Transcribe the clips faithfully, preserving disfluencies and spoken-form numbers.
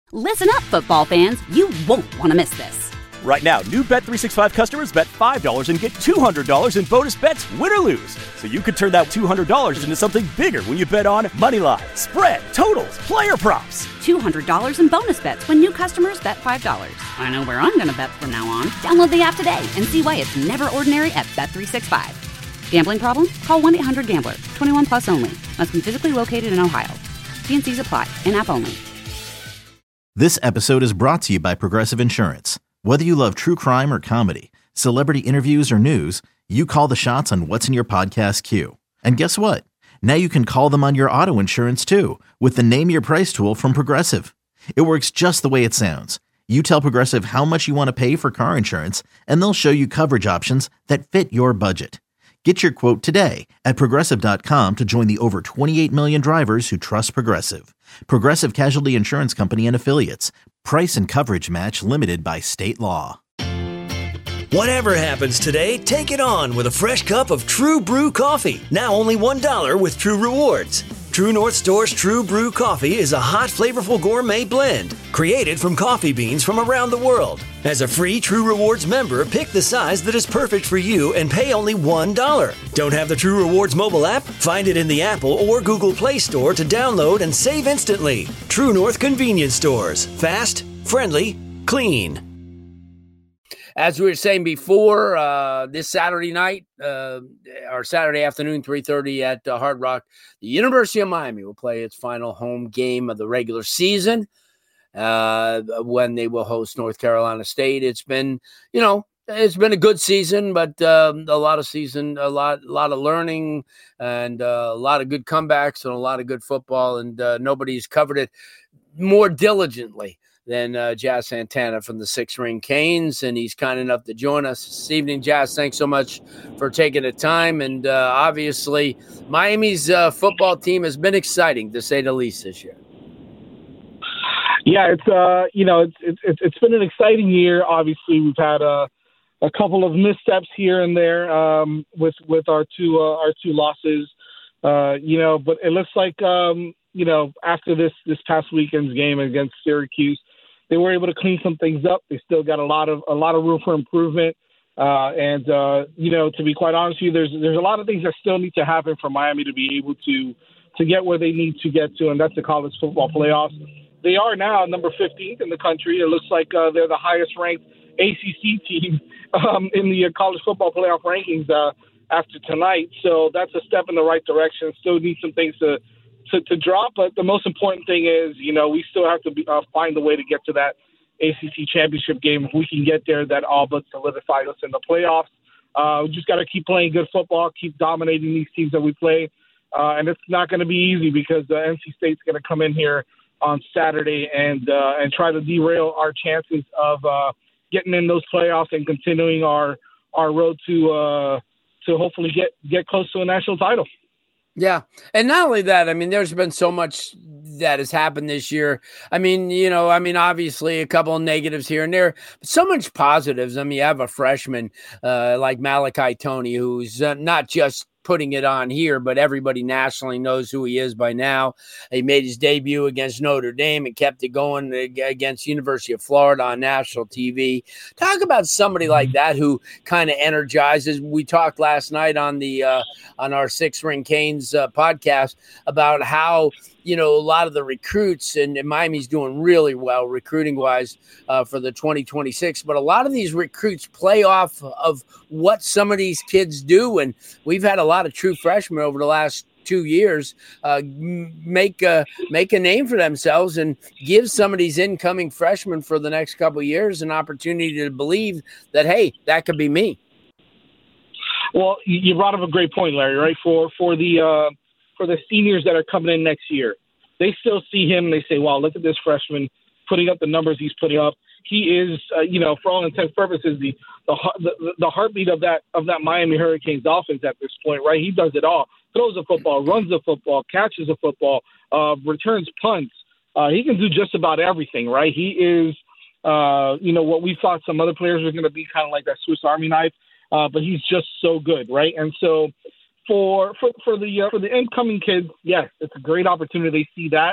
Listen up, football fans. You won't want to miss this. Right now, new Bet three sixty-five customers bet five dollars and get two hundred dollars in bonus bets, win or lose. So you could turn that two hundred dollars into something bigger when you bet on money line, spread, totals, player props. two hundred dollars in bonus bets when new customers bet five dollars. I know where I'm going to bet from now on. Download the app today and see why it's never ordinary at Bet three sixty-five. Gambling problem? Call one eight hundred gambler. twenty-one plus only. Must be physically located in Ohio. T and C's apply. In-app only. This episode is brought to you by Progressive Insurance. Whether you love true crime or comedy, celebrity interviews or news, you call the shots on what's in your podcast queue. And guess what? Now you can call them on your auto insurance too with the Name Your Price tool from Progressive. It works just the way it sounds. You tell Progressive how much you want to pay for car insurance, and they'll show you coverage options that fit your budget. Get your quote today at Progressive dot com to join the over twenty-eight million drivers who trust Progressive. Progressive Casualty Insurance Company and Affiliates. Price and coverage match limited by state law. Whatever happens today, take it on with a fresh cup of True Brew coffee. Now only one dollar with True Rewards. True North Store's True Brew coffee is a hot, flavorful gourmet blend created from coffee beans from around the world. As a free True Rewards member, pick the size that is perfect for you and pay only one dollar. Don't have the True Rewards mobile app? Find it in the Apple or Google Play Store to download and save instantly. True North Convenience Stores. Fast, friendly, clean. As we were saying before, uh, this Saturday night, uh, or Saturday afternoon, three thirty at uh, Hard Rock, the University of Miami will play its final home game of the regular season uh, when they will host North Carolina State. It's been, you know, it's been a good season, but um, a lot of season, a lot, a lot of learning, and uh, a lot of good comebacks and a lot of good football, and uh, nobody's covered it more diligently than uh, Jazz Santana from the Six Ring Canes, and he's kind enough to join us this evening. Jazz, thanks so much for taking the time, and uh, obviously Miami's uh, football team has been exciting, to say the least, this year. Yeah, it's uh, you know, it's it's it's been an exciting year. Obviously, we've had a a couple of missteps here and there um, with with our two uh, our two losses, uh, you know, but it looks like um, you know after this this past weekend's game against Syracuse, they were able to clean some things up. They still got a lot of a lot of room for improvement. Uh, and, uh, you know, to be quite honest with you, there's there's a lot of things that still need to happen for Miami to be able to to get where they need to get to, and that's the college football playoffs. They are now number fifteenth in the country. It looks like uh, they're the highest-ranked A C C team um, in the uh, college football playoff rankings uh, after tonight. So that's a step in the right direction. Still need some things to To, to drop, but the most important thing is, you know, we still have to be, uh, find a way to get to that A C C championship game. If we can get there, that all but solidifies us in the playoffs. Uh, we just got to keep playing good football, keep dominating these teams that we play, uh, and it's not going to be easy because uh, N C State's going to come in here on Saturday and uh, and try to derail our chances of uh, getting in those playoffs and continuing our our road to uh, to hopefully get get close to a national title. Yeah. And not only that, I mean, there's been so much that has happened this year. I mean, you know, I mean, obviously a couple of negatives here and there, but so much positives. I mean, you have a freshman uh, like Malachi Tony, who's uh, not just putting it on here, but everybody nationally knows who he is by now. He made his debut against Notre Dame and kept it going against University of Florida on national T V. Talk about somebody like that who kind of energizes. We talked last night on the uh, on our Six Ring Canes uh, podcast about how, you know, a lot of the recruits, and, and Miami's doing really well recruiting-wise uh, for the twenty twenty-six, but a lot of these recruits play off of what some of these kids do, and we've had a lot of true freshmen over the last two years uh, make, a, make a name for themselves and give some of these incoming freshmen for the next couple of years an opportunity to believe that, hey, that could be me. Well, you brought up a great point, Larry, right? For, for the uh, – for the seniors that are coming in next year, they still see him and they say, wow, look at this freshman putting up the numbers he's putting up. He is, uh, you know, for all intents and purposes, the, the the the heartbeat of that of that Miami Hurricanes offense at this point, right? He does it all. Throws the football, runs the football, catches the football, uh, returns punts. Uh, he can do just about everything, right? He is, uh, you know, what we thought some other players were going to be, kind of like that Swiss Army knife, uh, but he's just so good, right? And so, For for for the uh, for the incoming kids, yes, it's a great opportunity. They see that,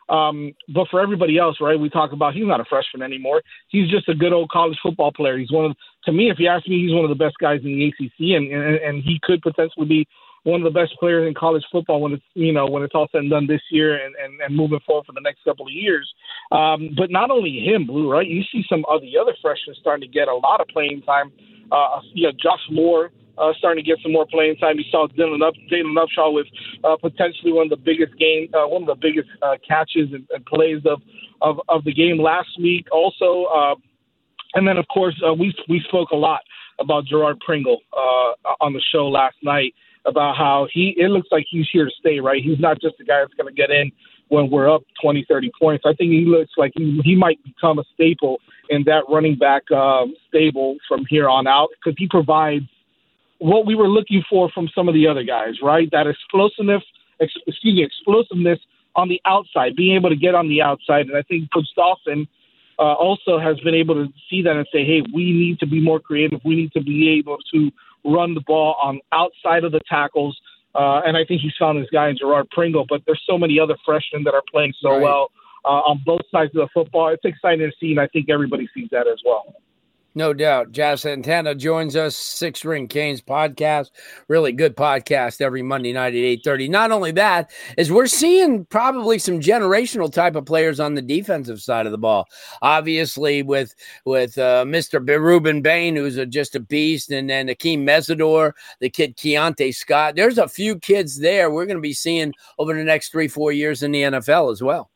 Um, but for everybody else, right, we talk about he's not a freshman anymore. He's just a good old college football player. He's one of, to me, if you ask me, he's one of the best guys in the A C C, and, and, and he could potentially be one of the best players in college football when it's, you know, when it's all said and done this year and, and, and moving forward for the next couple of years. Um, but not only him, Blue, right? You see some of the other freshmen starting to get a lot of playing time. Uh, you know, Josh Moore uh, starting to get some more playing time. You saw Dylan Up, Jalen Upshaw with uh, potentially one of the biggest game, uh, one of the biggest uh, catches and, and plays of, of of the game last week. Also, uh, and then of course uh, we we spoke a lot about Gerard Pringle uh, on the show last night, about how he, it looks like he's here to stay, right? He's not just a guy that's going to get in when we're up twenty, thirty points. I think he looks like he, he might become a staple in that running back um, stable from here on out, because he provides what we were looking for from some of the other guys, right? That explosiveness, ex, excuse me, explosiveness on the outside, being able to get on the outside. And I think Coach Dawson uh, also has been able to see that and say, hey, we need to be more creative. We need to be able to run the ball on outside of the tackles. Uh, and I think he's found this guy in Gerard Pringle, but there's so many other freshmen that are playing so right. well uh, on both sides of the football. It's exciting to see, and I think everybody sees that as well. No doubt. Jazz Santana joins us, Six Ring Canes podcast. Really good podcast every Monday night at eight thirty. Not only that, is we're seeing probably some generational type of players on the defensive side of the ball. Obviously, with with uh, Mister B- Ruben Bain, who's a, just a beast, and then Akeem Mesidor, the kid Keontae Scott. There's a few kids there we're going to be seeing over the next three, four years in the N F L as well.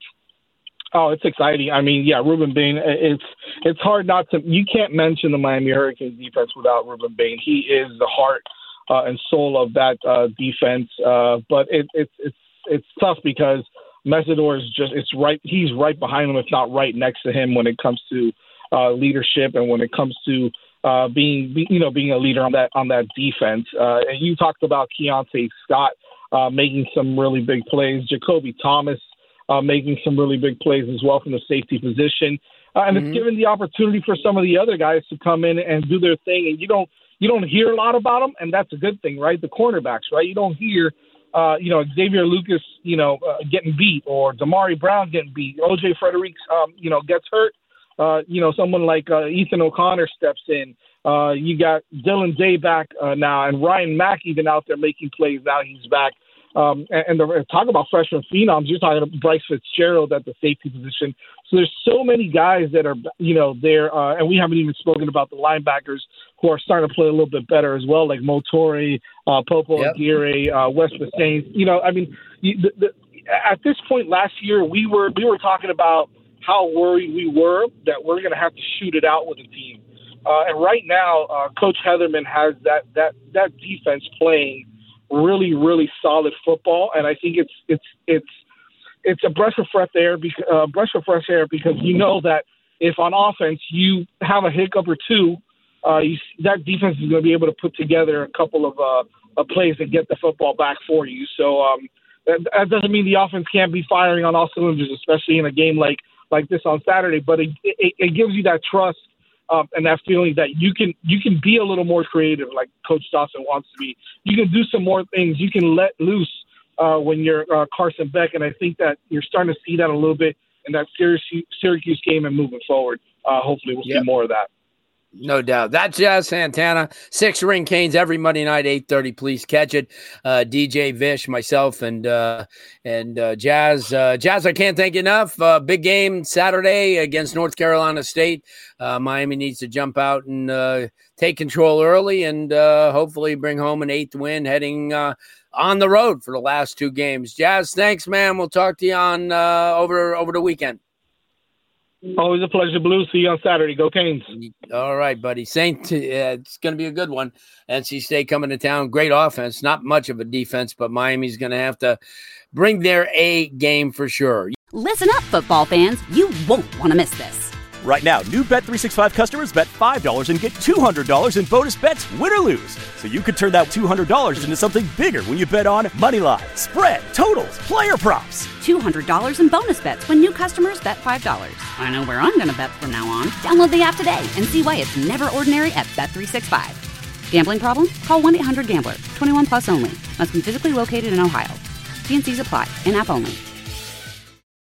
Oh, it's exciting. I mean, yeah, Ruben Bain, it's it's hard not to – you can't mention the Miami Hurricanes defense without Ruben Bain. He is the heart uh, and soul of that uh, defense. Uh, but it, it, it's it's tough because Mesidor is just – it's right. He's right behind him, if not right next to him when it comes to uh, leadership and when it comes to uh, being, you know, being a leader on that on that defense. Uh, and you talked about Keontae Scott uh, making some really big plays. Jacoby Thomas, Uh, making some really big plays as well from the safety position. Uh, and mm-hmm. it's given the opportunity for some of the other guys to come in and do their thing. And you don't you don't hear a lot about them, and that's a good thing, right? The cornerbacks, right? You don't hear, uh, you know, Xavier Lucas, you know, uh, getting beat, or Damari Brown getting beat. O J Frederick's, um, you know, gets hurt. Uh, you know, someone like uh, Ethan O'Connor steps in. Uh, you got Dylan Day back uh, now, and Ryan Mack even out there making plays now. He's back. Um, and, and the, talk about freshman phenoms, you're talking about Bryce Fitzgerald at the safety position. So there's so many guys that are, you know, there, uh, and we haven't even spoken about the linebackers who are starting to play a little bit better as well, like Motori, uh, Popo yep. Aguirre, uh, Wes Saints. You know, I mean, you, the, the, at this point last year, we were we were talking about how worried we were that we're going to have to shoot it out with the team. Uh, and right now, uh, Coach Heatherman has that that that defense playing really, really solid football, and I think it's it's it's it's a breath of fresh air because uh, breath of fresh air because you know that if on offense you have a hiccup or two, uh, you, that defense is going to be able to put together a couple of uh, of plays and get the football back for you. So um, that, that doesn't mean the offense can't be firing on all cylinders, especially in a game like like this on Saturday. But it it, it gives you that trust. Um, and that feeling that you can you can be a little more creative, like Coach Dawson wants to be. You can do some more things. You can let loose uh, when you're uh, Carson Beck, and I think that you're starting to see that a little bit in that Syracuse, Syracuse game and moving forward. Uh, hopefully, we'll yep. see more of that. No doubt. That's Jazz Santana, Six Ring Canes every Monday night, eight thirty. Please catch it. Uh, D J Vish, myself, and uh, and uh, Jazz. Uh, Jazz, I can't thank you enough. Uh, big game Saturday against North Carolina State. Uh, Miami needs to jump out and uh, take control early and uh, hopefully bring home an eighth win heading uh, on the road for the last two games. Jazz, thanks, man. We'll talk to you on uh, over over the weekend. Always a pleasure, Blue. See you on Saturday. Go Canes. All right, buddy. Saint, uh, it's going to be a good one. N C State coming to town. Great offense. Not much of a defense, but Miami's going to have to bring their A game for sure. Listen up, football fans. You won't want to miss this. Right now, new Bet three sixty-five customers bet five dollars and get two hundred dollars in bonus bets, win or lose. So you could turn that two hundred dollars into something bigger when you bet on Moneyline, spread, totals, player props. two hundred dollars in bonus bets when new customers bet five dollars. I know where I'm going to bet from now on. Download the app today and see why it's never ordinary at Bet three sixty-five. Gambling problem? Call one eight hundred gambler. twenty-one plus only. Must be physically located in Ohio. T and C's apply. In-app only.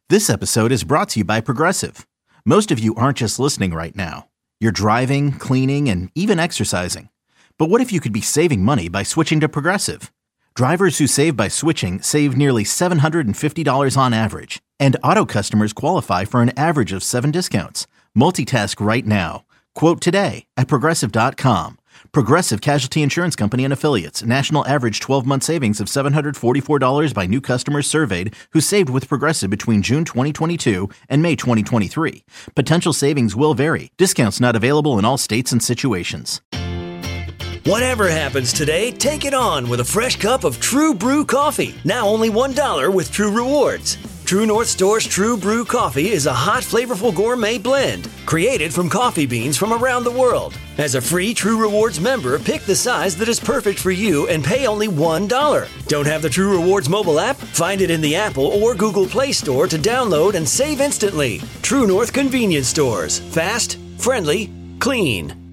This episode is brought to you by Progressive. Most of you aren't just listening right now. You're driving, cleaning, and even exercising. But what if you could be saving money by switching to Progressive? Drivers who save by switching save nearly seven hundred fifty dollars on average. And auto customers qualify for an average of seven discounts. Multitask right now. Quote today at Progressive dot com. Progressive Casualty Insurance Company and Affiliates. National average twelve-month savings of seven hundred forty-four dollars by new customers surveyed who saved with Progressive between June twenty twenty-two and May twenty twenty-three. Potential savings will vary. Discounts not available in all states and situations. Whatever happens today, take it on with a fresh cup of True Brew coffee. Now only one dollar with True Rewards. True North Store's True Brew Coffee is a hot, flavorful gourmet blend created from coffee beans from around the world. As a free True Rewards member, pick the size that is perfect for you and pay only one dollar. Don't have the True Rewards mobile app? Find it in the Apple or Google Play Store to download and save instantly. True North Convenience Stores. Fast, friendly, clean.